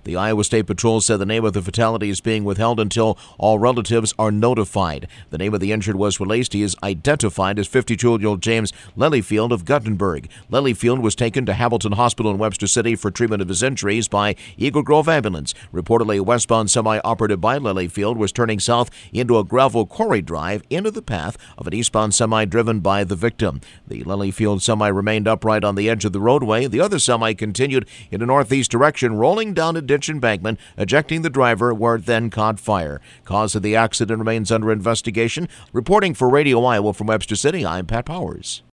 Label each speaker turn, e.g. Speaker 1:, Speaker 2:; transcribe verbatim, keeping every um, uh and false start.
Speaker 1: The Iowa State Patrol said the name of the fatality is being withheld until all relatives are notified. The name of the injured was released. He is identified as fifty-two-year-old James Lelyfield of Guttenberg. Lelyfield was taken to Hamilton Hospital in Webster City for treatment of his injuries by Eagle Grove Ambulance. Reportedly, a westbound semi operated by Lelyfield was turning south into a gravel quarry drive into the path of an eastbound semi driven by the victim. The Lelyfield semi remained upright on the edge of the roadway. The other semi continued in a northeast direction, rolling down a ditch embankment, ejecting the driver, where it then caught fire. Cause of the accident remains under investigation. Reporting for Radio Iowa from Webster City, I'm Pat Powers.